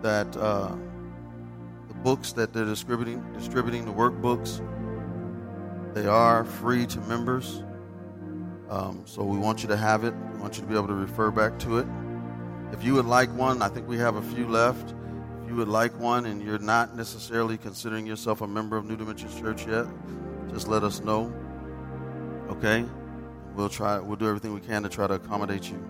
that the books that they're distributing the workbooks, they are free to members. So we want you to have it. We want you to be able to refer back to it. If you would like one, I think we have a few left. If you would like one and you're not necessarily considering yourself a member of New Dimensions Church yet, just let us know. Okay? We'll do everything we can to try to accommodate you.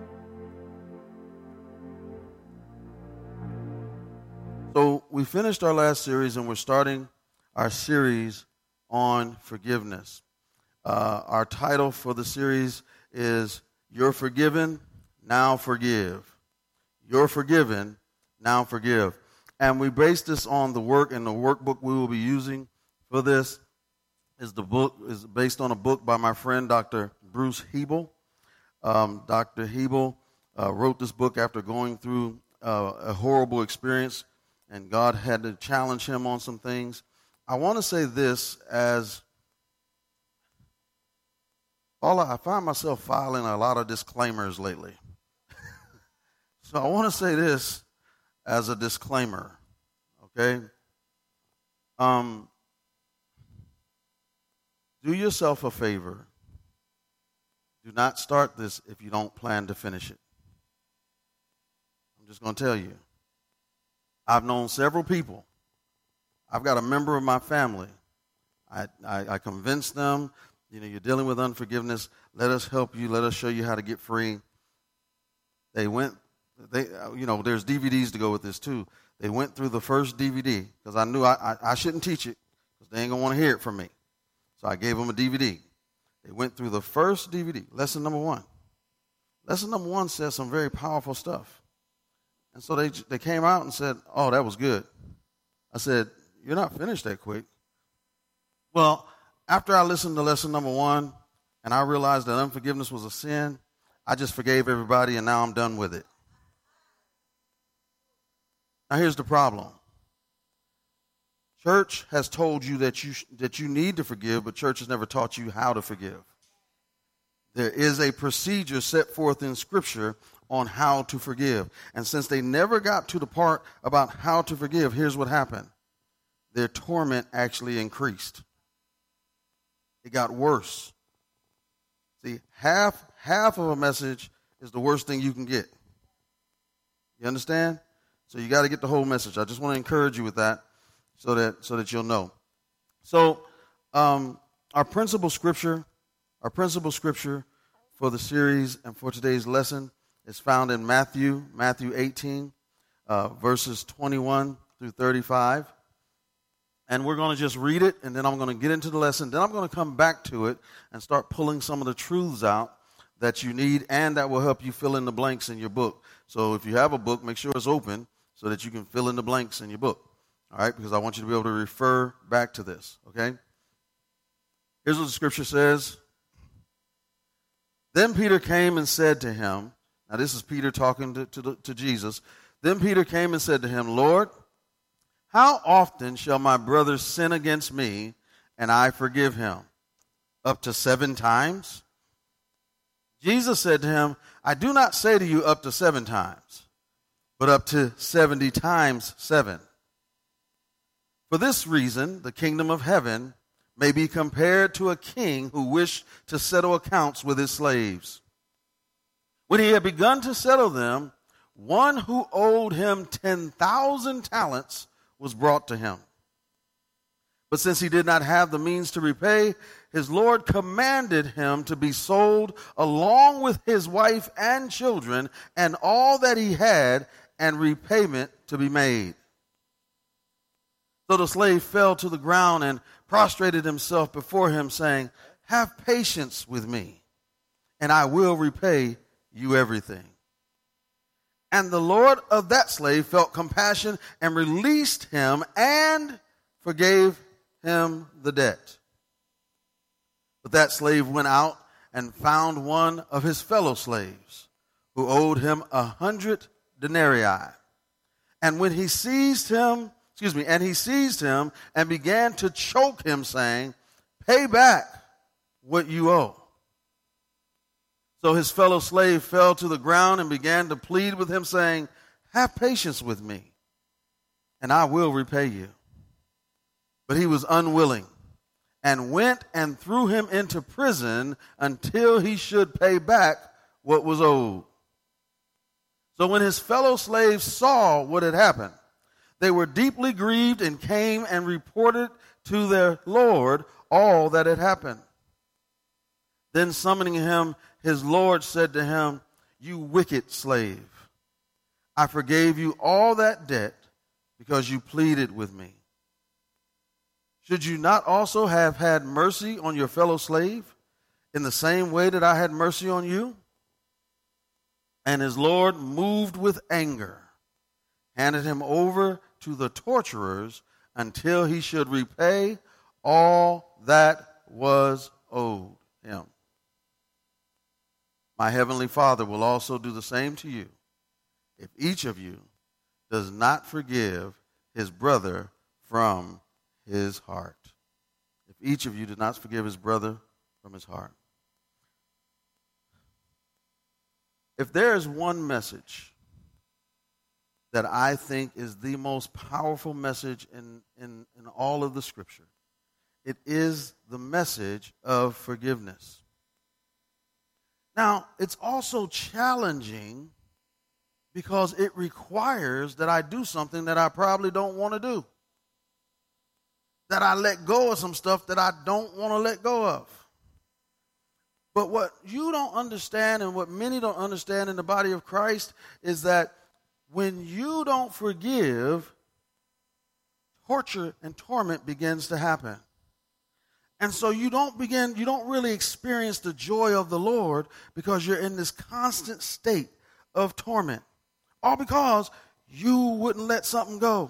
So we finished our last series and we're starting our series on forgiveness. Our title for the series is You're Forgiven, Now Forgive. You're forgiven, now forgive. And we base this on the work, and the workbook we will be using for this is based on a book by my friend Dr. Bruce Hebel. Dr. Hebel wrote this book after going through a horrible experience, and God had to challenge him on some things. I want to say this as I find myself filing a lot of disclaimers lately. So I want to say this as a disclaimer, okay? Do yourself a favor. Do not start this if you don't plan to finish it. I'm just going to tell you. I've known several people. I've got a member of my family. I convinced them, you're dealing with unforgiveness. Let us help you. Let us show you how to get free. There's DVDs to go with this too. They went through the first DVD because I knew I shouldn't teach it because they ain't going to want to hear it from me. So I gave them a DVD. They went through the first DVD, lesson number 1. Lesson number 1 says some very powerful stuff. And so they came out and said, oh, that was good. I said, you're not finished that quick. Well, after I listened to lesson number 1 and I realized that unforgiveness was a sin, I just forgave everybody and now I'm done with it. Now here's the problem. Church has told you that you need to forgive, but church has never taught you how to forgive. There is a procedure set forth in Scripture on how to forgive. And since they never got to the part about how to forgive, here's what happened. Their torment actually increased. It got worse. See, half of a message is the worst thing you can get. You understand? So you got to get the whole message. I just want to encourage you with that so that you'll know. So our principal scripture for the series and for today's lesson is found in Matthew 18, verses 21 through 35. And we're going to just read it, and then I'm going to get into the lesson. Then I'm going to come back to it and start pulling some of the truths out that you need and that will help you fill in the blanks in your book. So if you have a book, make sure it's open so that you can fill in the blanks in your book. All right, because I want you to be able to refer back to this, okay? Here's what the scripture says. Then Peter came and said to him, now this is Peter talking to Jesus. Then Peter came and said to him, Lord, how often shall my brother sin against me and I forgive him? Up to 7 times? Jesus said to him, I do not say to you up to 7 times, but up to 70 times 7. For this reason, the kingdom of heaven may be compared to a king who wished to settle accounts with his slaves. When he had begun to settle them, one who owed him 10,000 talents was brought to him. But since he did not have the means to repay, his Lord commanded him to be sold along with his wife and children and all that he had, and repayment to be made. So the slave fell to the ground and prostrated himself before him, saying, have patience with me, and I will repay you everything. And the Lord of that slave felt compassion and released him and forgave him the debt. But that slave went out and found one of his fellow slaves who owed him 100 denarii. And when he seized him, and began to choke him, saying, pay back what you owe. So his fellow slave fell to the ground and began to plead with him, saying, have patience with me, and I will repay you. But he was unwilling, and went and threw him into prison until he should pay back what was owed. So when his fellow slaves saw what had happened, they were deeply grieved and came and reported to their Lord all that had happened. Then summoning him, his Lord said to him, "You wicked slave, I forgave you all that debt because you pleaded with me. Should you not also have had mercy on your fellow slave in the same way that I had mercy on you?" And his Lord, moved with anger, handed him over to the torturers until he should repay all that was owed him. My heavenly Father will also do the same to you if each of you does not forgive his brother from his heart. If each of you does not forgive his brother from his heart. If there is one message that I think is the most powerful message in all of the Scripture, it is the message of forgiveness. Now, it's also challenging because it requires that I do something that I probably don't want to do. That I let go of some stuff that I don't want to let go of. But what you don't understand and what many don't understand in the body of Christ is that when you don't forgive, torture and torment begins to happen. And so you don't really experience the joy of the Lord because you're in this constant state of torment. All because you wouldn't let something go.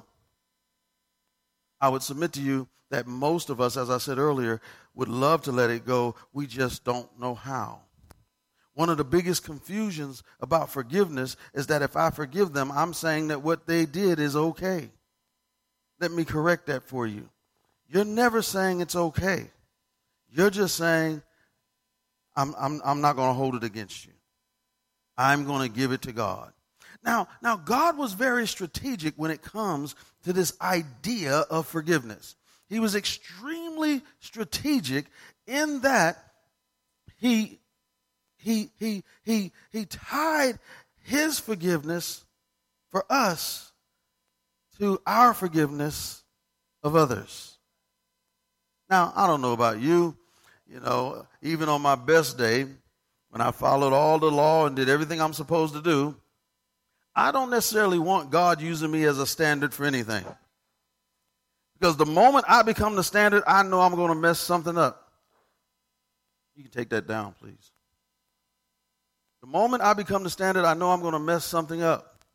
I would submit to you that most of us, as I said earlier, would love to let it go. We just don't know how. One of the biggest confusions about forgiveness is that if I forgive them, I'm saying that what they did is okay. Let me correct that for you. You're never saying it's okay. You're just saying, I'm not going to hold it against you. I'm going to give it to God. Now, God was very strategic when it comes to this idea of forgiveness. He was extremely strategic in that he tied his forgiveness for us to our forgiveness of others. Now, I don't know about you, even on my best day, when I followed all the law and did everything I'm supposed to do, I don't necessarily want God using me as a standard for anything. Because the moment I become the standard, I know I'm going to mess something up. You can take that down, please. The moment I become the standard, I know I'm going to mess something up.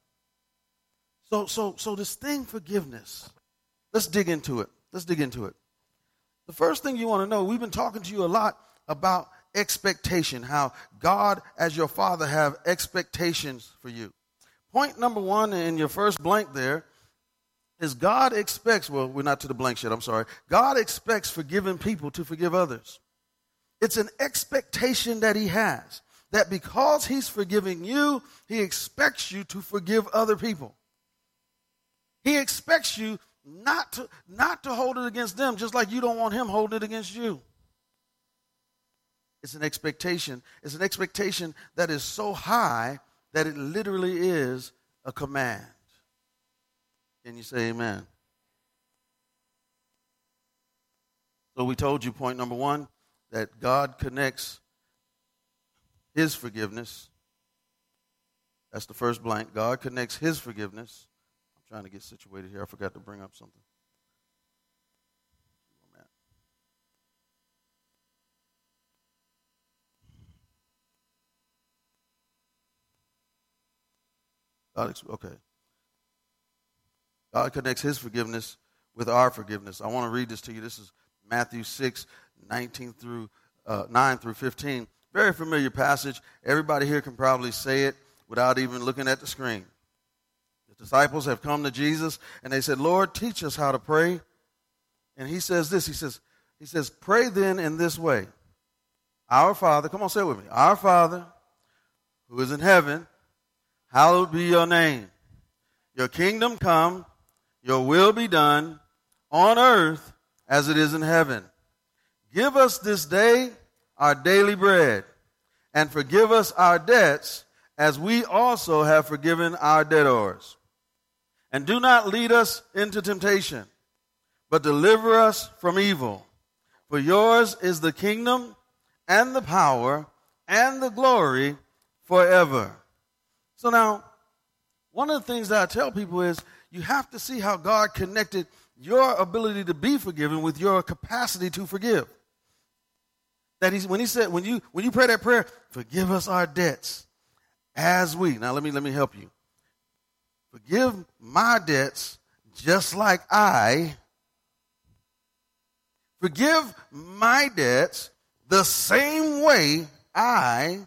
So this thing, forgiveness, let's dig into it. The first thing you want to know, we've been talking to you a lot about expectation, how God, as your Father, have expectations for you. Point number one in your first blank there is God expects, well, we're not to the blank yet, I'm sorry. God expects forgiven people to forgive others. It's an expectation that he has, that because he's forgiving you, he expects you to forgive other people. He expects you not to hold it against them, just like you don't want him holding it against you. It's an expectation. It's an expectation that is so high that it literally is a command. Can you say amen? So we told you, point number one, that God connects his forgiveness. That's the first blank. God connects his forgiveness. I'm trying to get situated here. I forgot to bring up something. God connects his forgiveness with our forgiveness. I want to read this to you. This is Matthew 6, 9 through 15. Very familiar passage. Everybody here can probably say it without even looking at the screen. The disciples have come to Jesus and they said, "Lord, teach us how to pray." And he says this, he says, "Pray then in this way. Our Father," come on, say it with me. "Our Father, who is in heaven, hallowed be your name. Your kingdom come, your will be done on earth as it is in heaven. Give us this day our daily bread, and forgive us our debts as we also have forgiven our debtors. And do not lead us into temptation, but deliver us from evil. For yours is the kingdom and the power and the glory forever. So now, one of the things that I tell people is you have to see how God connected your ability to be forgiven with your capacity to forgive. That when he said, when you pray that prayer, forgive us our debts as we. Now let me help you. Forgive my debts just like I forgive my debts the same way I.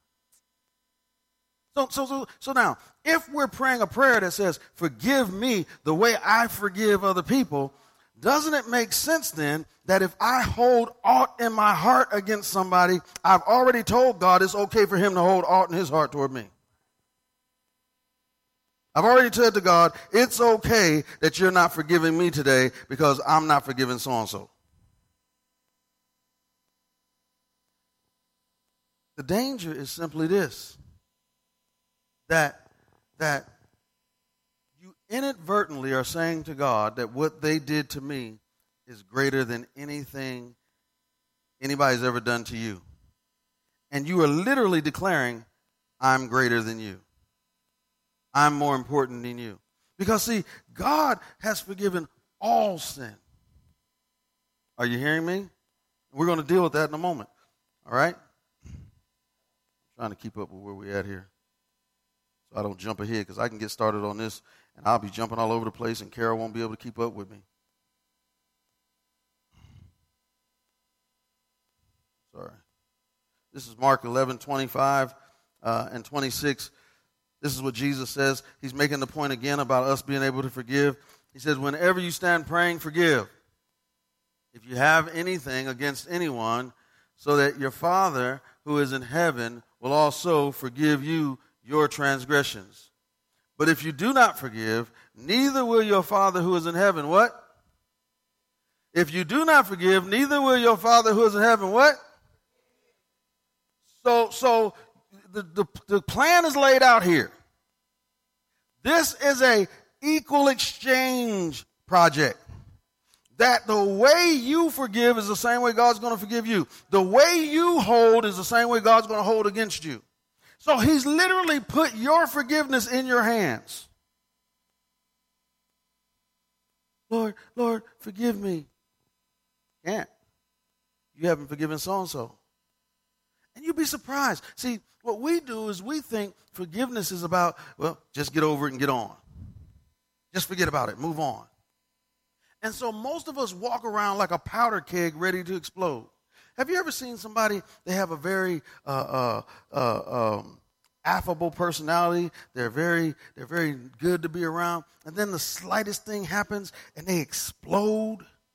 So now, if we're praying a prayer that says, forgive me the way I forgive other people, doesn't it make sense then that if I hold aught in my heart against somebody, I've already told God it's okay for him to hold aught in his heart toward me? I've already said to God, it's okay that you're not forgiving me today because I'm not forgiving so-and-so. The danger is simply this, that you inadvertently are saying to God that what they did to me is greater than anything anybody's ever done to you. And you are literally declaring, I'm greater than you. I'm more important than you. Because, see, God has forgiven all sin. Are you hearing me? We're going to deal with that in a moment. All right? I'm trying to keep up with where we're at here, so I don't jump ahead, because I can get started on this and I'll be jumping all over the place and Carol won't be able to keep up with me. Sorry. This is Mark 11:25 and 26. This is what Jesus says. He's making the point again about us being able to forgive. He says, whenever you stand praying, forgive if you have anything against anyone, so that your Father who is in heaven will also forgive you your transgressions. But if you do not forgive, neither will your Father who is in heaven, what? If you do not forgive, neither will your Father who is in heaven, what? So the plan is laid out here. This is a equal exchange project. That the way you forgive is the same way God's going to forgive you. The way you hold is the same way God's going to hold against you. So he's literally put your forgiveness in your hands. Lord, forgive me. Can't. You haven't forgiven so-and-so. And you'd be surprised. See, what we do is we think forgiveness is about, well, just get over it and get on. Just forget about it. Move on. And so most of us walk around like a powder keg ready to explode. Have you ever seen somebody, they have a very affable personality. They're very good to be around. And then the slightest thing happens and they explode.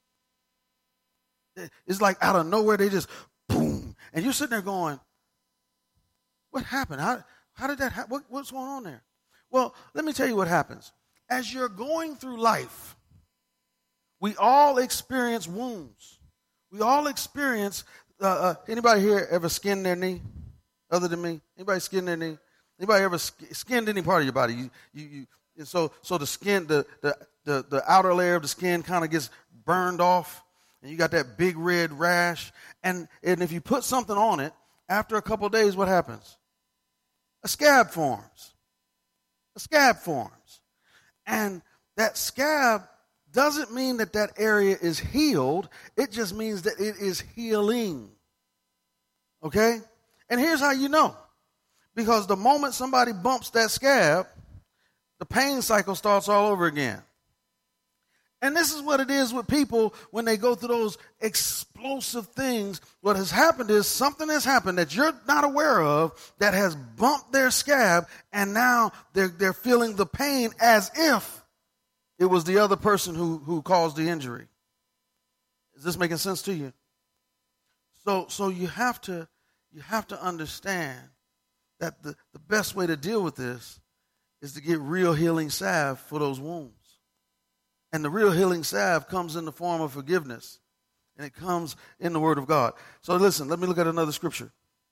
It's like out of nowhere, they just boom. And you're sitting there going, what happened? How did that happen? What's going on there? Well, let me tell you what happens. As you're going through life, we all experience wounds. We all experience, anybody here ever skinned their knee other than me? Anybody skinned their knee? Anybody ever skinned any part of your body? So the skin, the outer layer of the skin kind of gets burned off, and you got that big red rash. And if you put something on it, after a couple of days, what happens? A scab forms. A scab forms. And that scab doesn't mean that area is healed. It just means that it is healing. Okay? And here's how you know. Because the moment somebody bumps that scab, the pain cycle starts all over again. And this is what it is with people when they go through those explosive things. What has happened is something has happened that you're not aware of that has bumped their scab, and now they're feeling the pain as if it was the other person who caused the injury. Is this making sense to you? So you have to understand that the best way to deal with this is to get real healing salve for those wounds. And the real healing salve comes in the form of forgiveness. And it comes in the Word of God. So listen, let me look at another scripture.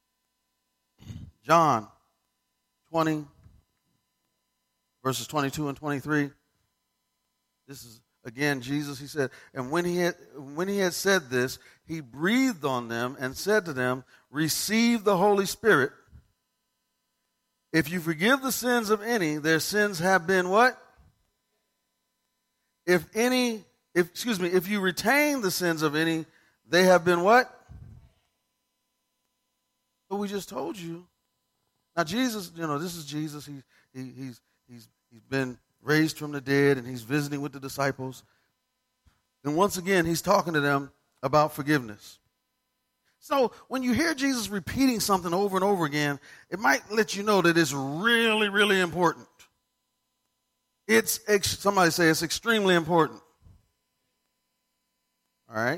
John 20, verses 22 and 23. This is, again, Jesus, he said, and when he had said this, he breathed on them and said to them, receive the Holy Spirit. If you forgive the sins of any, their sins have been what? If you retain the sins of any, they have been what? But we just told you. Now Jesus, this is Jesus. He's been raised from the dead, and he's visiting with the disciples. And once again, he's talking to them about forgiveness. So when you hear Jesus repeating something over and over again, it might let you know that it's really, really important. Somebody say it's extremely important. All right?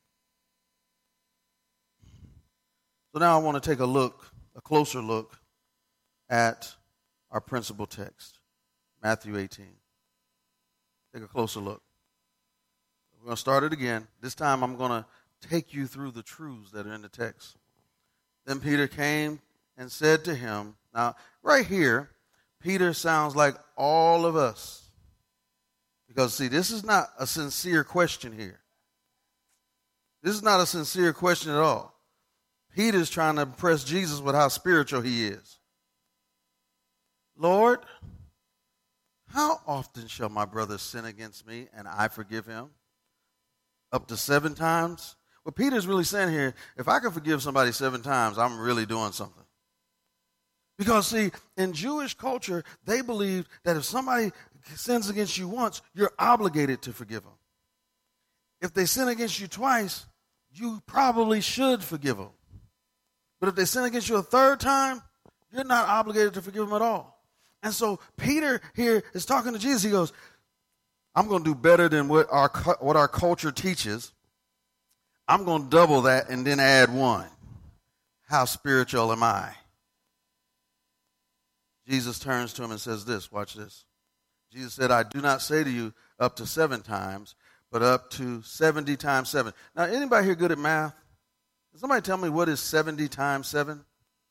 So now I want to take a closer look at our principal text, Matthew 18. Take a closer look. We're going to start it again. This time I'm going to take you through the truths that are in the text. Then Peter came and said to him, now right here, Peter sounds like all of us. Because see, this is not a sincere question here. This is not a sincere question at all. Peter's trying to impress Jesus with how spiritual he is. Lord, how often shall my brother sin against me and I forgive him? Up to 7 times? What Peter's really saying here, if I can forgive somebody 7 times, I'm really doing something. Because, see, in Jewish culture, they believed that if somebody sins against you once, you're obligated to forgive them. If they sin against you twice, you probably should forgive them. But if they sin against you a 3rd time, you're not obligated to forgive them at all. And so Peter here is talking to Jesus. He goes, I'm going to do better than what our culture teaches. I'm going to double that and then add 1. How spiritual am I? Jesus turns to him and says this. Watch this. Jesus said, I do not say to you up to 7 times, but up to 70 times 7. Now, anybody here good at math? Can somebody tell me what is 70 times 7?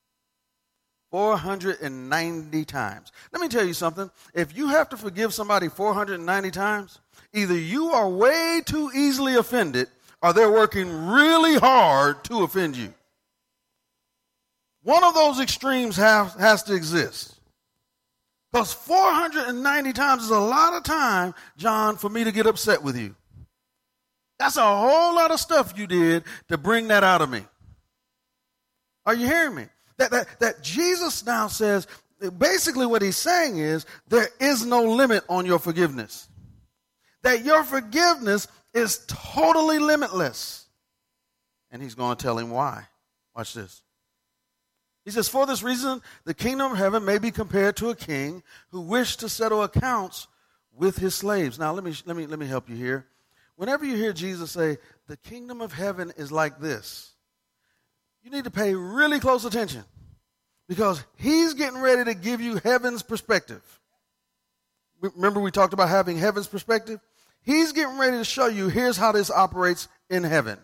490 times. Let me tell you something. If you have to forgive somebody 490 times, either you are way too easily offended or they're working really hard to offend you. One of those extremes has to exist. Because 490 times is a lot of time, John, for me to get upset with you. That's a whole lot of stuff you did to bring that out of me. Are you hearing me? That Jesus now says, basically what he's saying is, there is no limit on your forgiveness. That your forgiveness is totally limitless. And he's going to tell him why. Watch this. He says, for this reason, the kingdom of heaven may be compared to a king who wished to settle accounts with his slaves. Now, let me help you here. Whenever you hear Jesus say, the kingdom of heaven is like this, you need to pay really close attention because he's getting ready to give you heaven's perspective. Remember we talked about having heaven's perspective? He's getting ready to show you, here's how this operates in heaven.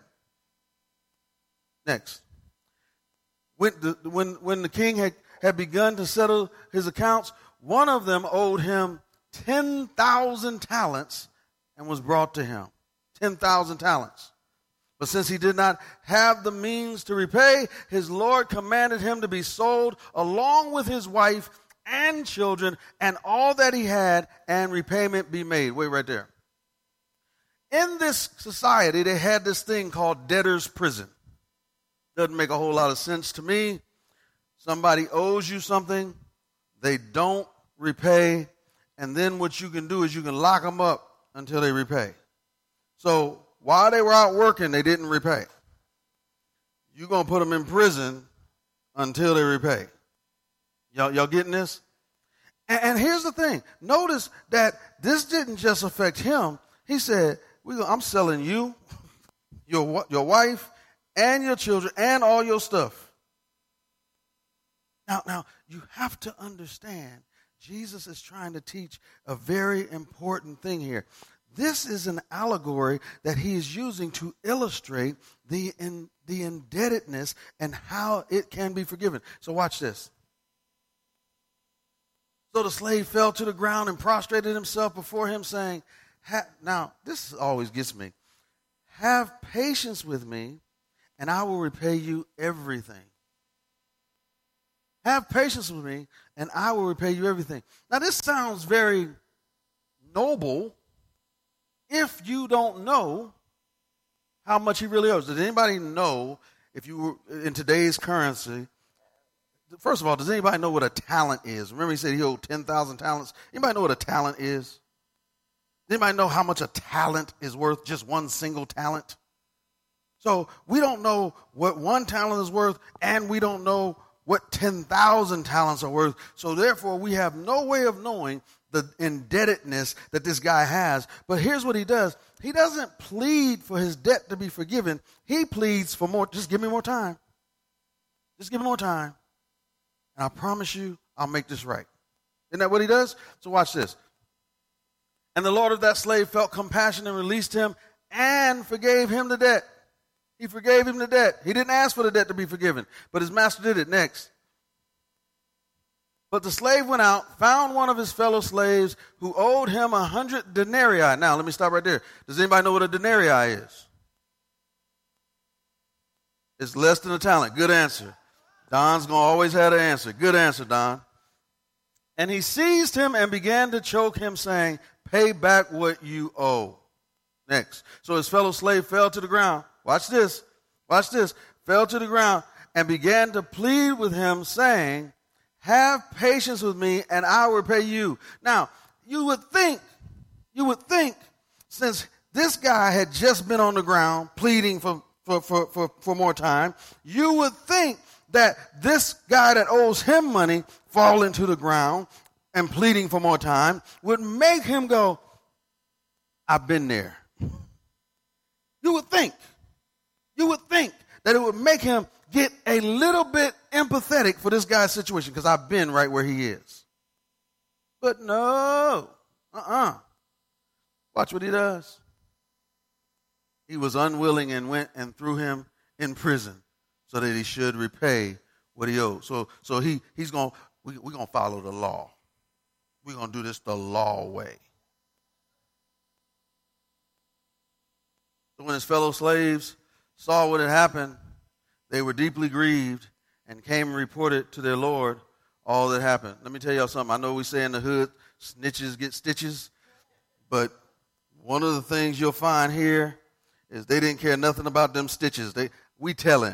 Next. When the king had begun to settle his accounts, one of them owed him 10,000 talents and was brought to him. 10,000 talents. But since he did not have the means to repay, his Lord commanded him to be sold along with his wife and children and all that he had, and repayment be made. Wait right there. In this society, they had this thing called debtor's prison. Doesn't make a whole lot of sense to me. Somebody owes you something, they don't repay, and then what you can do is you can lock them up until they repay. So while they were out working, they didn't repay. You're going to put them in prison until they repay. Y'all getting this? And here's the thing. Notice that this didn't just affect him. He said, I'm selling you, your wife, and your children, and all your stuff. Now, you have to understand, Jesus is trying to teach a very important thing here. This is an allegory that he is using to illustrate the indebtedness and how it can be forgiven. So watch this. So the slave fell to the ground and prostrated himself before him, saying, now, this always gets me. Have patience with me, and I will repay you everything. Have patience with me, and I will repay you everything. Now, this sounds very noble if you don't know how much he really owes. Does anybody know, if you were in today's currency, first of all, does anybody know what a talent is? Remember he said he owed 10,000 talents? Anybody know what a talent is? Does anybody know how much a talent is worth, just one single talent? So we don't know what one talent is worth, and we don't know what 10,000 talents are worth. So therefore, we have no way of knowing the indebtedness that this guy has. But here's what he does. He doesn't plead for his debt to be forgiven. He pleads for more. Just give me more time. Just give me more time. And I promise you, I'll make this right. Isn't that what he does? So watch this. And the Lord of that slave felt compassion and released him and forgave him the debt. He forgave him the debt. He didn't ask for the debt to be forgiven, but his master did it. Next. But the slave went out, found one of his fellow slaves who owed him 100 denarii. Now, let me stop right there. Does anybody know what a denarii is? It's less than a talent. Good answer. Don's going to always have an answer. Good answer, Don. And he seized him and began to choke him, saying, pay back what you owe. Next. So his fellow slave fell to the ground. Watch this. Watch this. Fell to the ground and began to plead with him, saying, have patience with me and I will repay you. Now, you would think, since this guy had just been on the ground pleading for more time, you would think that this guy that owes him money falling to the ground and pleading for more time would make him go, I've been there. You would think that it would make him get a little bit empathetic for this guy's situation because I've been right where he is. But no. Watch what he does. He was unwilling and went and threw him in prison so that he should repay what he owed. So we're going to follow the law. We're going to do this the law way. So when his fellow slaves saw what had happened, they were deeply grieved and came and reported to their Lord all that happened. Let me tell y'all something. I know we say in the hood, snitches get stitches, but one of the things you'll find here is they didn't care nothing about them stitches. We telling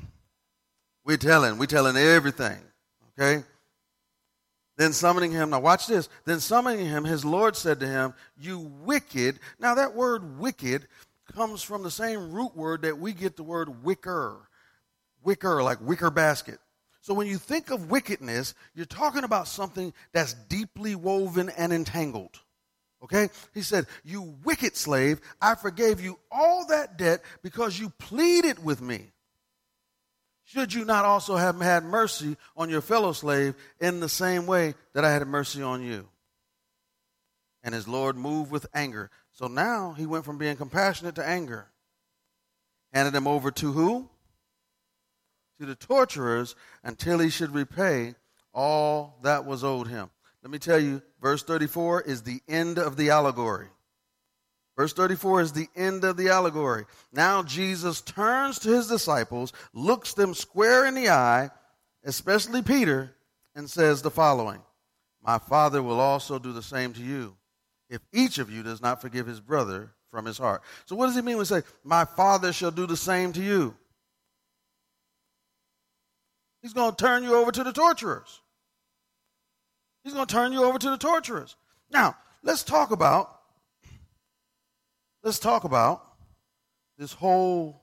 everything, okay? Then summoning him, now watch this. Then summoning him, his Lord said to him, you wicked. Now that word wicked comes from the same root word that we get the word wicker, like wicker basket. So when you think of wickedness, you're talking about something that's deeply woven and entangled. Okay? He said, you wicked slave, I forgave you all that debt because you pleaded with me. Should you not also have had mercy on your fellow slave in the same way that I had mercy on you? And his Lord moved with anger. So now he went from being compassionate to anger. Handed him over to who? To the torturers until he should repay all that was owed him. Let me tell you, verse 34 is the end of the allegory. Verse 34 is the end of the allegory. Now Jesus turns to his disciples, looks them square in the eye, especially Peter, and says the following, my Father will also do the same to you if each of you does not forgive his brother from his heart. So what does he mean when he says, my Father shall do the same to you? He's going to turn you over to the torturers. He's going to turn you over to the torturers. Now, let's talk about this whole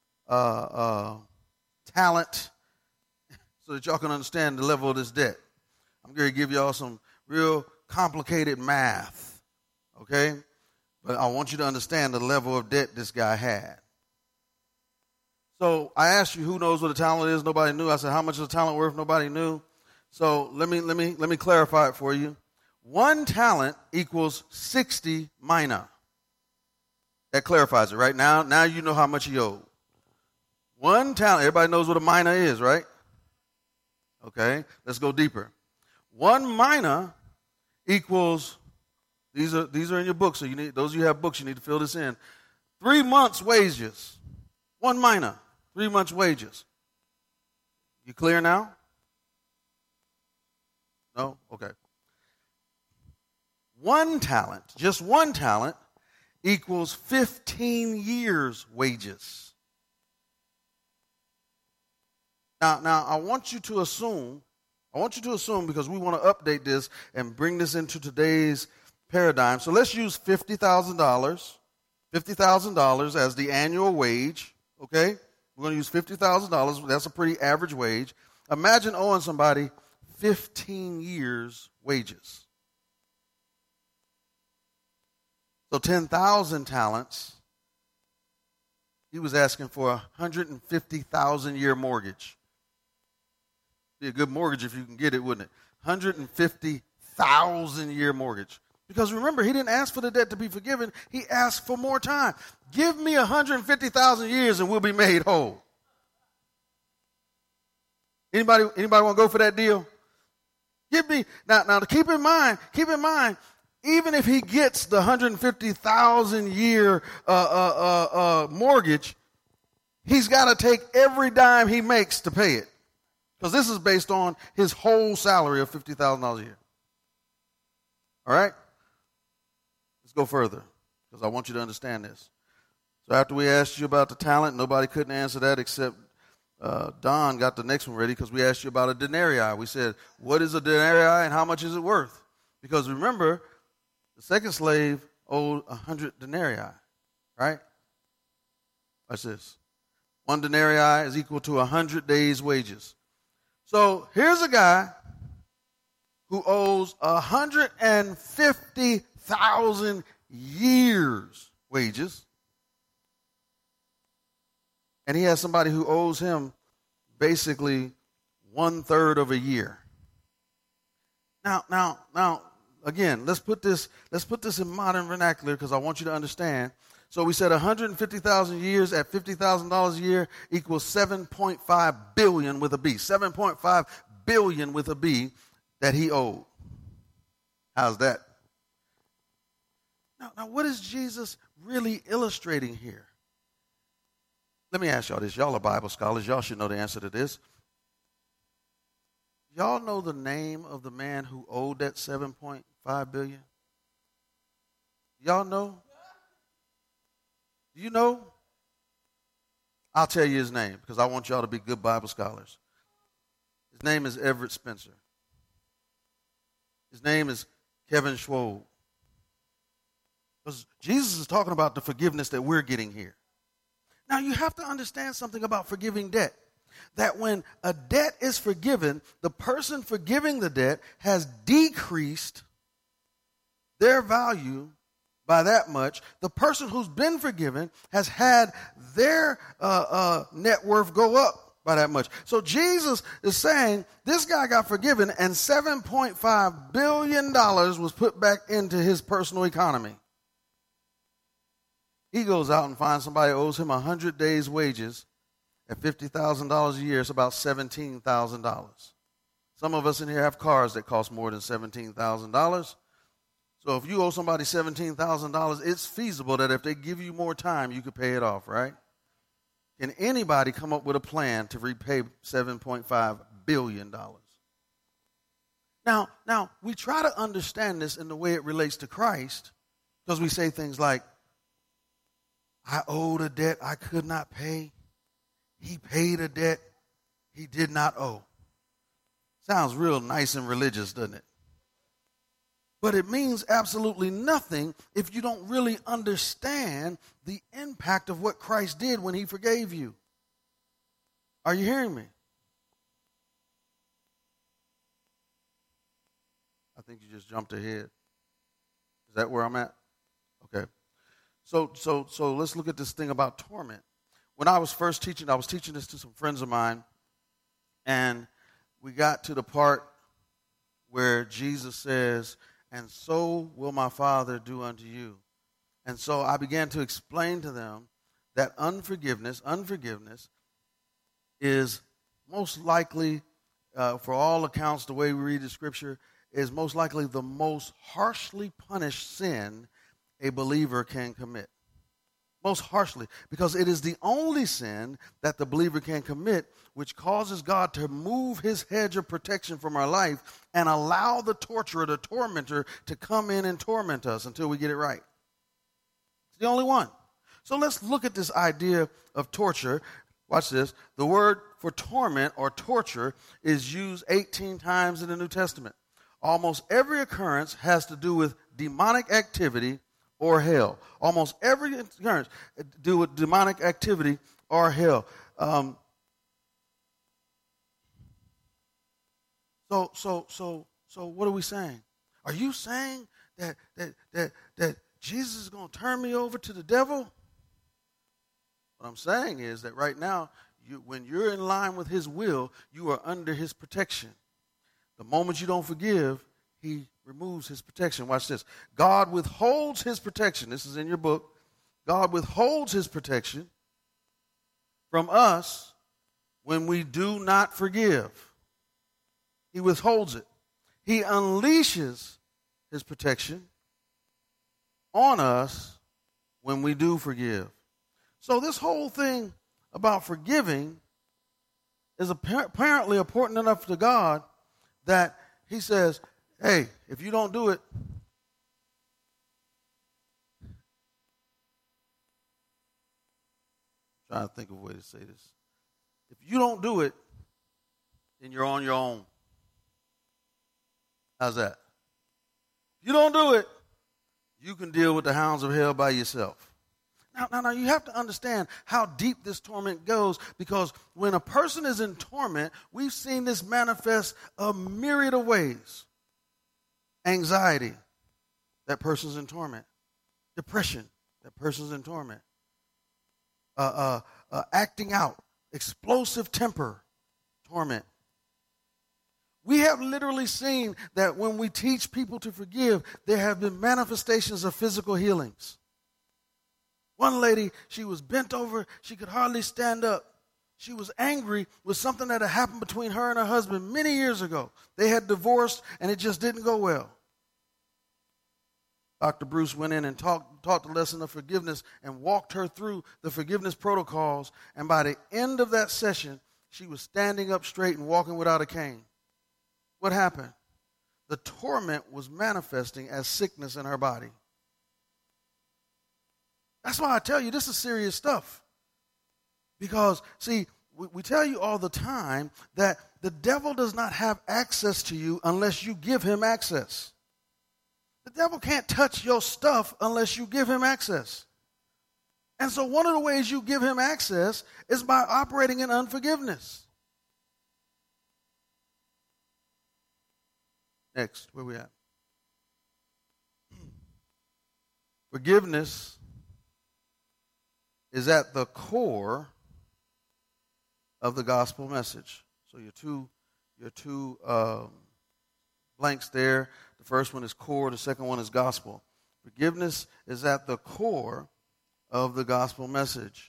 talent so that y'all can understand the level of this debt. I'm going to give y'all some real complicated math, okay? But I want you to understand the level of debt this guy had. So I asked you who knows what a talent is. Nobody knew. I said, how much is a talent worth? Nobody knew. So let me clarify it for you. 1 talent equals 60 mina. That clarifies it, right? Now you know how much he owed. One talent, everybody knows what a mina is, right? Okay, let's go deeper. One mina equals, these are in your book, so those of you who have books, you need to fill this in. 3 months' wages. One mina, 3 months' wages. You clear now? No? Okay. One talent, just one talent, equals 15 years' wages. Now, I want you to assume, because we want to update this and bring this into today's paradigm. So let's use $50,000 as the annual wage, okay? We're going to use $50,000. That's a pretty average wage. Imagine owing somebody 15 years' wages. So 10,000 talents, he was asking for a 150,000-year mortgage. Be a good mortgage if you can get it, wouldn't it? 150,000-year mortgage. Because remember, he didn't ask for the debt to be forgiven. He asked for more time. Give me 150,000 years and we'll be made whole. Anybody want to go for that deal? Give me now. Keep in mind. Even if he gets the 150,000 year mortgage, he's got to take every dime he makes to pay it, because this is based on his whole salary of $50,000 a year. All right, let's go further, because I want you to understand this. So after we asked you about the talent, nobody couldn't answer that except Don got the next one ready, because we asked you about a denarii. We said, what is a denarii and how much is it worth? Because remember, the second slave owed 100 denarii, right? Watch this. 1 denarii is equal to 100 days' wages. So here's a guy who owes 150,000 years' wages. And he has somebody who owes him basically 1/3 of a year. Now, again, let's put this in modern vernacular, because I want you to understand. So we said 150,000 years at $50,000 a year equals 7.5 billion with a B. 7.5 billion with a B that he owed. How's that? Now, what is Jesus really illustrating here? Let me ask y'all this. Y'all are Bible scholars. Y'all should know the answer to this. Y'all know the name of the man who owed that 7.5 billion? Y'all know? Do you know? I'll tell you his name, because I want y'all to be good Bible scholars. His name is Everett Spencer. His name is Kevin Schwab. Because Jesus is talking about the forgiveness that we're getting here. Now, you have to understand something about forgiving debt. That when a debt is forgiven, the person forgiving the debt has decreased their value by that much. The person who's been forgiven has had their net worth go up by that much. So Jesus is saying this guy got forgiven and $7.5 billion was put back into his personal economy. He goes out and finds somebody who owes him 100 days' wages at $50,000 a year. It's about $17,000. Some of us in here have cars that cost more than $17,000. So if you owe somebody $17,000, it's feasible that if they give you more time, you could pay it off, right? Can anybody come up with a plan to repay $7.5 billion? Now, we try to understand this in the way it relates to Christ, because we say things like, I owed a debt I could not pay. He paid a debt he did not owe. Sounds real nice and religious, doesn't it? But it means absolutely nothing if you don't really understand the impact of what Christ did when he forgave you. Are you hearing me? I think you just jumped ahead. Is that where I'm at? Okay. So let's look at this thing about torment. When I was first teaching, I was teaching this to some friends of mine, and we got to the part where Jesus says, and so will my Father do unto you, And so I began to explain to them that unforgiveness is most likely, for all accounts, the way we read the scripture, is most likely the most harshly punished sin a believer can commit. Most harshly, because it is the only sin that the believer can commit which causes God to move his hedge of protection from our life and allow the torturer, the tormentor, to come in and torment us until we get it right. It's the only one. So let's look at this idea of torture. Watch this. The word for torment or torture is used 18 times in the New Testament. Almost every occurrence has to do with demonic activity or hell. Almost every occurrence do with demonic activity or hell. So what are we saying? Are you saying that Jesus is going to turn me over to the devil? What I'm saying is that right now, when you're in line with his will, you are under his protection. The moment you don't forgive, he removes his protection. Watch this. God withholds his protection. This is in your book. God withholds his protection from us when we do not forgive. He withholds it. He unleashes his protection on us when we do forgive. So this whole thing about forgiving is apparently important enough to God that he says, hey, if you don't do it, I'm trying to think of a way to say this. If you don't do it, then you're on your own. How's that? If you don't do it, you can deal with the hounds of hell by yourself. Now, you have to understand how deep this torment goes, because when a person is in torment, we've seen this manifest a myriad of ways. Anxiety, that person's in torment. Depression, that person's in torment. Acting out, explosive temper, torment. We have literally seen that when we teach people to forgive, there have been manifestations of physical healings. One lady, she was bent over. She could hardly stand up. She was angry with something that had happened between her and her husband many years ago. They had divorced, and it just didn't go well. Dr. Bruce went in and taught the lesson of forgiveness and walked her through the forgiveness protocols. And by the end of that session, she was standing up straight and walking without a cane. What happened? The torment was manifesting as sickness in her body. That's why I tell you this is serious stuff. Because, see, we tell you all the time that the devil does not have access to you unless you give him access. The devil can't touch your stuff unless you give him access. And so one of the ways you give him access is by operating in unforgiveness. Next, where we at? Forgiveness is at the core of the gospel message. So your two blanks there. The first one is core. The second one is gospel. Forgiveness is at the core of the gospel message.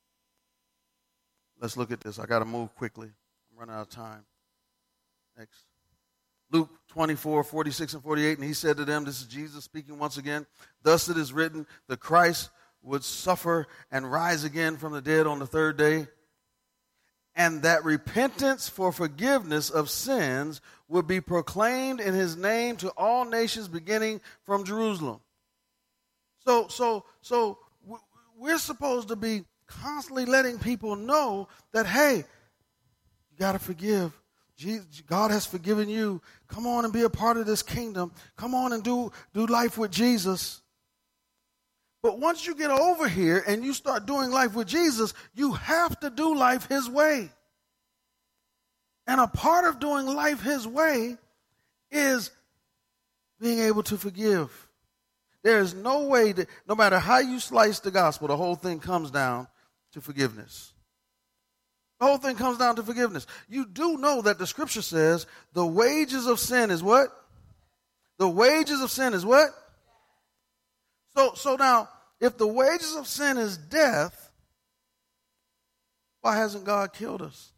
Let's look at this. I got to move quickly. I'm running out of time. Next. Luke 24, 46 and 48. And he said to them, this is Jesus speaking once again, thus it is written, the Christ would suffer and rise again from the dead on the third day, and that repentance for forgiveness of sins would be proclaimed in his name to all nations beginning from Jerusalem. So we're supposed to be constantly letting people know that, hey, you got to forgive. God has forgiven you. Come on and be a part of this kingdom. Come on and do life with Jesus. But once you get over here and you start doing life with Jesus, you have to do life his way. And a part of doing life his way is being able to forgive. There is no way that, no matter how you slice the gospel, the whole thing comes down to forgiveness. The whole thing comes down to forgiveness. You do know that the scripture says the wages of sin is what? The wages of sin is what? So now, if the wages of sin is death, why hasn't God killed us?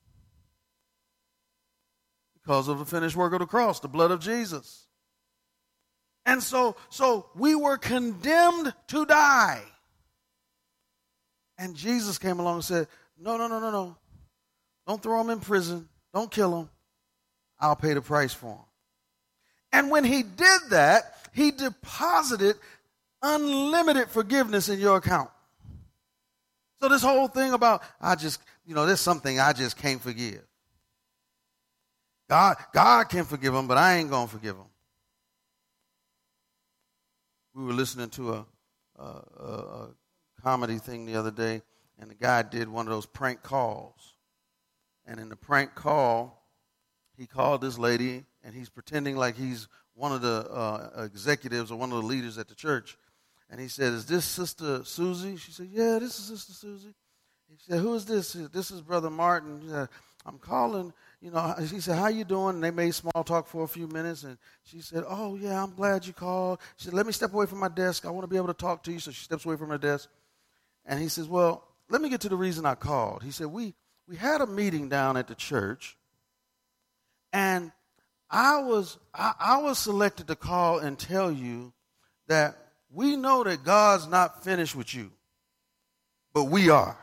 Because of the finished work of the cross, the blood of Jesus. And so we were condemned to die. And Jesus came along and said, no. Don't throw him in prison. Don't kill him. I'll pay the price for him. And when he did that, he deposited unlimited forgiveness in your account. So this whole thing about, there's something I just can't forgive. God can forgive him, but I ain't going to forgive him. We were listening to a comedy thing the other day, and the guy did one of those prank calls. And in the prank call, he called this lady, and he's pretending like he's one of the executives or one of the leaders at the church. And he said, "Is this Sister Susie?" She said, "Yeah, this is Sister Susie." He said, "Who is this?" "This is Brother Martin." He said, "I'm calling." She said, "How you doing?" And they made small talk for a few minutes. And she said, "Oh, yeah, I'm glad you called." She said, "Let me step away from my desk. I want to be able to talk to you." So she steps away from her desk. And he says, "Well, let me get to the reason I called." He said, we had a meeting down at the church. And I was selected to call and tell you that we know that God's not finished with you, but we are.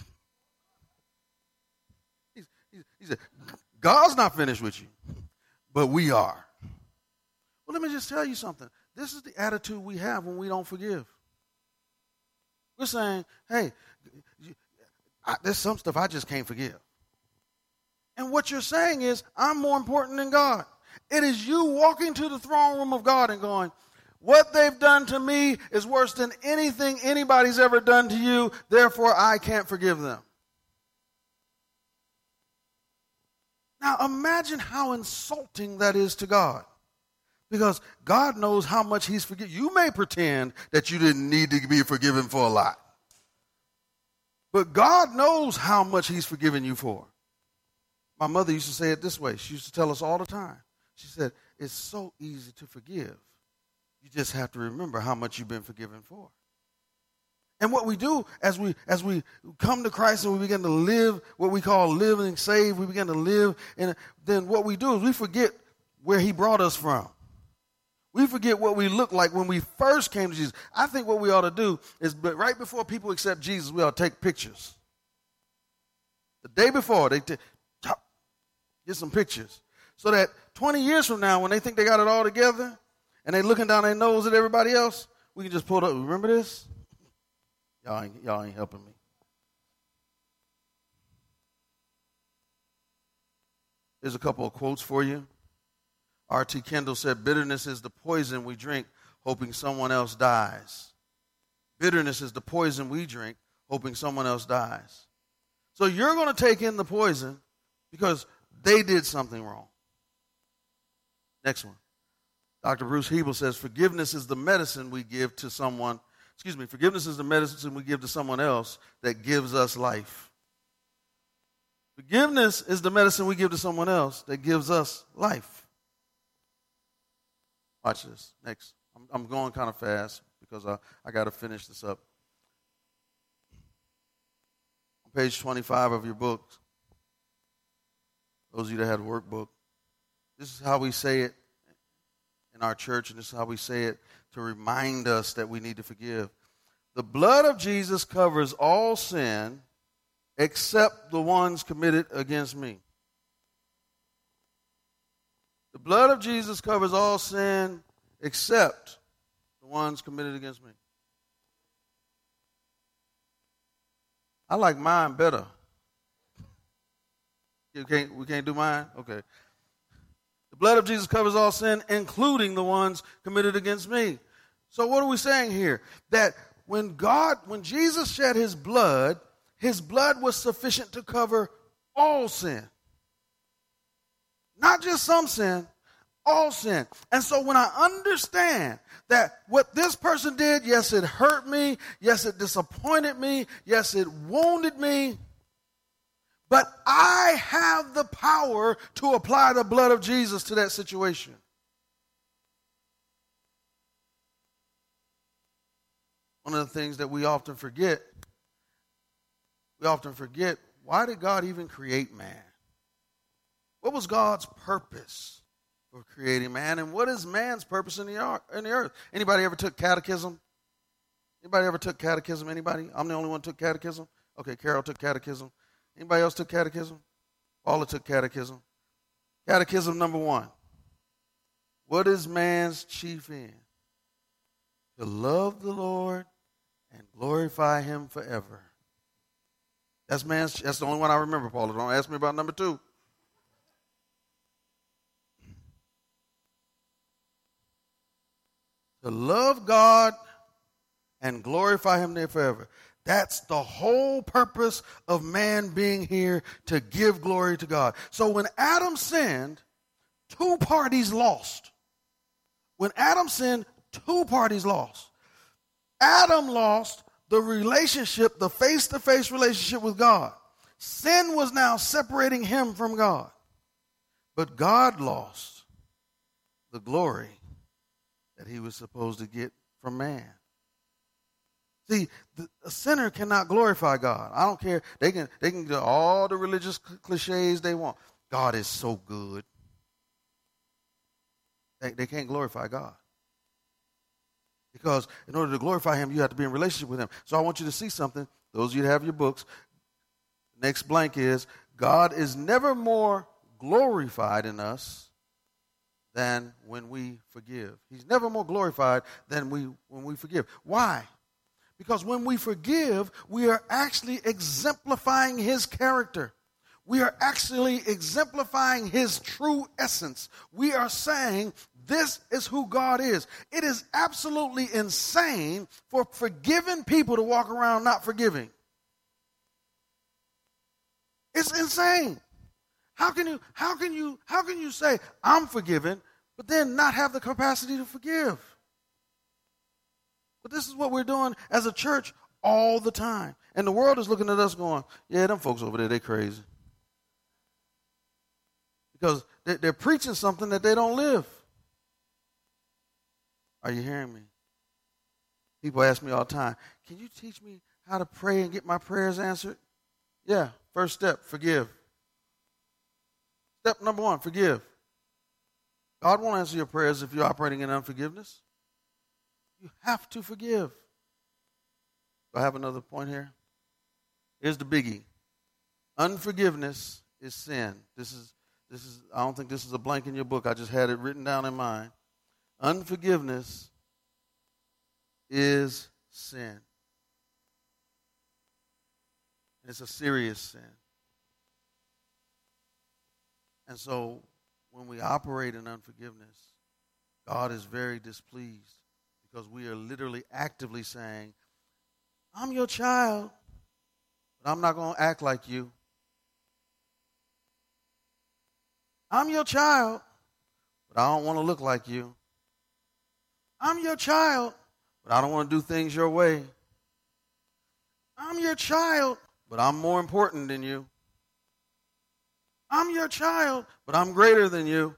He said, God's not finished with you, but we are. Well, let me just tell you something. This is the attitude we have when we don't forgive. We're saying, hey, there's some stuff I just can't forgive. And what you're saying is, I'm more important than God. It is you walking to the throne room of God and going, what they've done to me is worse than anything anybody's ever done to you, therefore I can't forgive them. Now imagine how insulting that is to God. Because God knows how much he's forgiven. You may pretend that you didn't need to be forgiven for a lot. But God knows how much he's forgiven you for. My mother used to say it this way. She used to tell us all the time. She said, it's so easy to forgive. You just have to remember how much you've been forgiven for. And what we do as we come to Christ and we begin to live what we call living saved, we begin to live, and then what we do is we forget where he brought us from. We forget what we looked like when we first came to Jesus. I think what we ought to do is, but right before people accept Jesus, we ought to take pictures. The day before, get some pictures. So that 20 years from now, when they think they got it all together, and they looking down their nose at everybody else, we can just pull it up. Remember this? Y'all ain't helping me. Here's a couple of quotes for you. R.T. Kendall said, bitterness is the poison we drink, hoping someone else dies. Bitterness is the poison we drink, hoping someone else dies. So you're going to take in the poison because they did something wrong. Next one. Dr. Bruce Hebel says, forgiveness is the medicine we give to someone. Forgiveness is the medicine we give to someone else that gives us life. Forgiveness is the medicine we give to someone else that gives us life. Watch this. Next. I'm going kind of fast because I got to finish this up. On page 25 of your book, those of you that had a workbook, this is how we say it in our church, and this is how we say it to remind us that we need to forgive. The blood of Jesus covers all sin except the ones committed against me. The blood of Jesus covers all sin except the ones committed against me. I like mine better. We can't do mine? Okay. The blood of Jesus covers all sin, including the ones committed against me. So what are we saying here? That when Jesus shed his blood was sufficient to cover all sin. Not just some sin, all sin. And so when I understand that what this person did, yes, it hurt me, yes, it disappointed me, yes, it wounded me, but I have the power to apply the blood of Jesus to that situation. One of the things that we often forget, why did God even create man? What was God's purpose for creating man? And what is man's purpose in the earth? Anybody ever took catechism? Anybody? I'm the only one who took catechism? Okay, Carol took catechism. Anybody else took catechism? Paula took catechism. Catechism number 1. What is man's chief end? To love the Lord and glorify him forever. That's the only one I remember, Paula. Don't ask me about number 2. To love God and glorify him there forever. That's the whole purpose of man being here, to give glory to God. So when Adam sinned, 2 parties lost. When Adam sinned, 2 parties lost. Adam lost the relationship, the face-to-face relationship with God. Sin was now separating him from God. But God lost the glory that he was supposed to get from man. See, a sinner cannot glorify God. I don't care. They can do all the religious cliches they want. God is so good. They can't glorify God. Because in order to glorify him, you have to be in relationship with him. So I want you to see something. Those of you that have your books, next blank is, God is never more glorified in us than when we forgive. He's never more glorified than when we forgive. Why? Because when we forgive, we are actually exemplifying his character. We are actually exemplifying his true essence. We are saying, this is who God is. It is absolutely insane for forgiven people to walk around not forgiving. It's insane. How can you say, I'm forgiven, but then not have the capacity to forgive? But this is what we're doing as a church all the time. And the world is looking at us going, yeah, them folks over there, they crazy. Because they're preaching something that they don't live. Are you hearing me? People ask me all the time, can you teach me how to pray and get my prayers answered? Yeah, first step, forgive. Step number 1, forgive. God won't answer your prayers if you're operating in unforgiveness. You have to forgive. Do I have another point here? Here's the biggie. Unforgiveness is sin. This is. I don't think this is a blank in your book. I just had it written down in mine. Unforgiveness is sin. It's a serious sin. And so when we operate in unforgiveness, God is very displeased, because we are literally actively saying, I'm your child, but I'm not going to act like you. I'm your child, but I don't want to look like you. I'm your child, but I don't want to do things your way. I'm your child, but I'm more important than you. I'm your child, but I'm greater than you.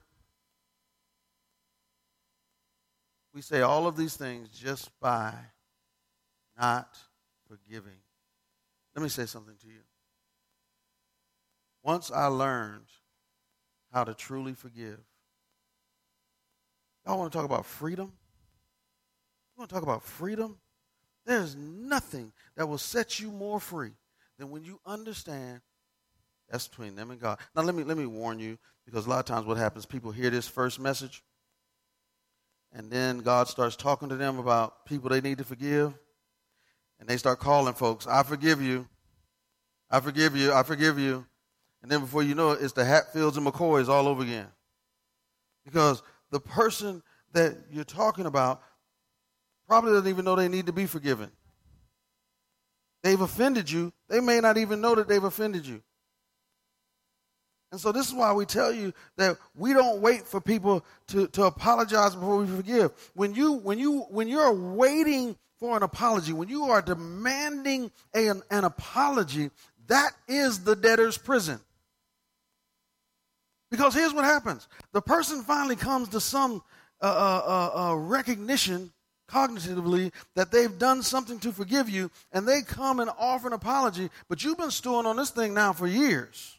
We say all of these things just by not forgiving. Let me say something to you. Once I learned how to truly forgive. Y'all want to talk about freedom? You want to talk about freedom? There's nothing that will set you more free than when you understand that's between them and God. Now let me warn you, because a lot of times what happens, people hear this first message, and then God starts talking to them about people they need to forgive, and they start calling folks, I forgive you, I forgive you, I forgive you. And then before you know it, it's the Hatfields and McCoys all over again. Because the person that you're talking about probably doesn't even know they need to be forgiven. They've offended you. They may not even know that they've offended you. And so this is why we tell you that we don't wait for people to apologize before we forgive. When you're waiting for an apology, when you are demanding an apology, that is the debtor's prison. Because here's what happens. The person finally comes to some recognition cognitively that they've done something to forgive you, and they come and offer an apology, but you've been stewing on this thing now for years.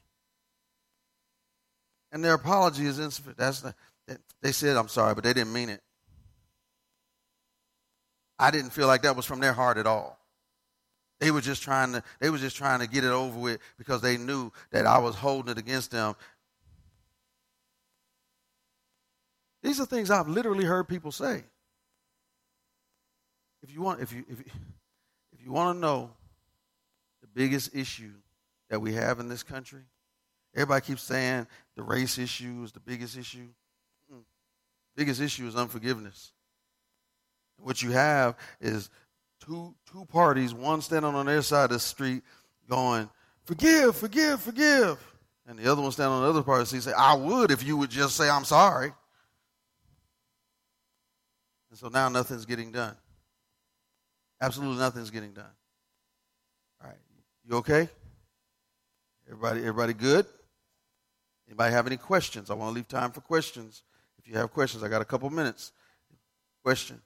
And their apology is insufficient. They said, I'm sorry, but they didn't mean it. I didn't feel like that was from their heart at all. They were just trying to get it over with because they knew that I was holding it against them. These are things I've literally heard people say. If you want to know the biggest issue that we have in this country, everybody keeps saying the race issue is the biggest issue. Biggest issue is unforgiveness. What you have is two parties, one standing on their side of the street going, forgive, forgive, forgive. And the other one standing on the other part of the street say, I would if you would just say I'm sorry. And so now nothing's getting done. Absolutely nothing's getting done. All right. You okay? Everybody good? Anybody have any questions? I want to leave time for questions. If you have questions, I got a couple minutes. Question.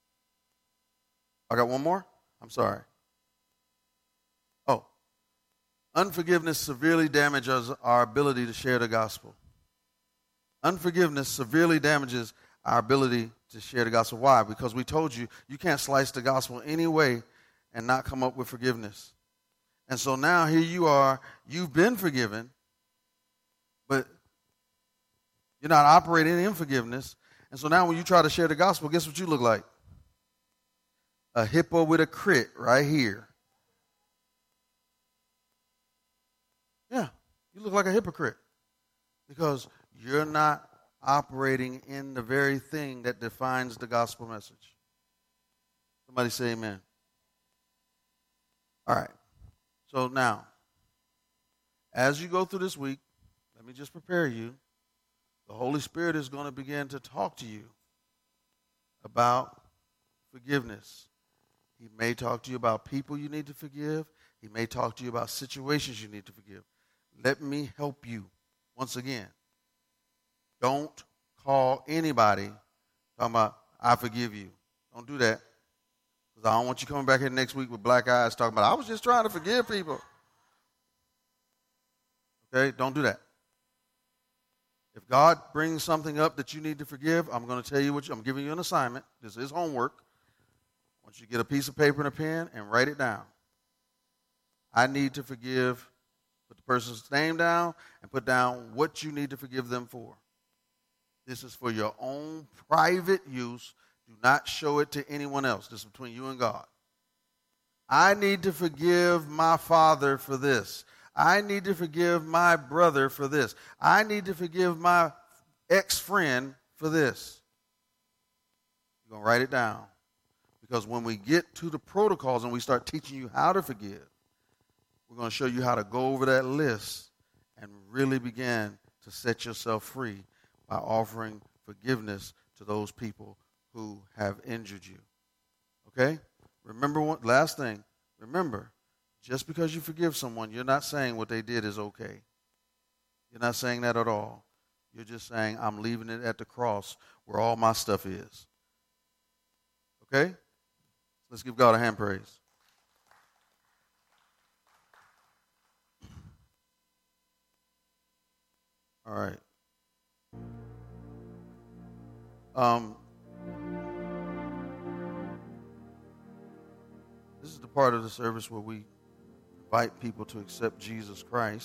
I got one more? I'm sorry. Oh. Unforgiveness severely damages our ability to share the gospel. Unforgiveness severely damages our ability to share the gospel. Why? Because we told you, you can't slice the gospel any way and not come up with forgiveness. And so now here you are, you've been forgiven, but you're not operating in forgiveness. And so now when you try to share the gospel, guess what you look like? A hippo with a crit right here. Yeah, you look like a hypocrite because you're not operating in the very thing that defines the gospel message. Somebody say amen. All right. So now, as you go through this week, let me just prepare you. The Holy Spirit is going to begin to talk to you about forgiveness. He may talk to you about people you need to forgive. He may talk to you about situations you need to forgive. Let me help you once again. Don't call anybody talking about, I forgive you. Don't do that. Because I don't want you coming back here next week with black eyes talking about, I was just trying to forgive people. Okay, don't do that. If God brings something up that you need to forgive, I'm going to tell you I'm giving you an assignment. This is homework. I want you to get a piece of paper and a pen and write it down. I need to forgive. Put the person's name down and put down what you need to forgive them for. This is for your own private use. Do not show it to anyone else. This is between you and God. I need to forgive my father for this. I need to forgive my brother for this. I need to forgive my ex-friend for this. You're going to write it down. Because when we get to the protocols and we start teaching you how to forgive, we're going to show you how to go over that list and really begin to set yourself free by offering forgiveness to those people who have injured you. Okay? Remember last thing. Remember, just because you forgive someone, you're not saying what they did is okay. You're not saying that at all. You're just saying, I'm leaving it at the cross where all my stuff is. Okay? Let's give God a hand praise. All right. This is the part of the service where we invite people to accept Jesus Christ.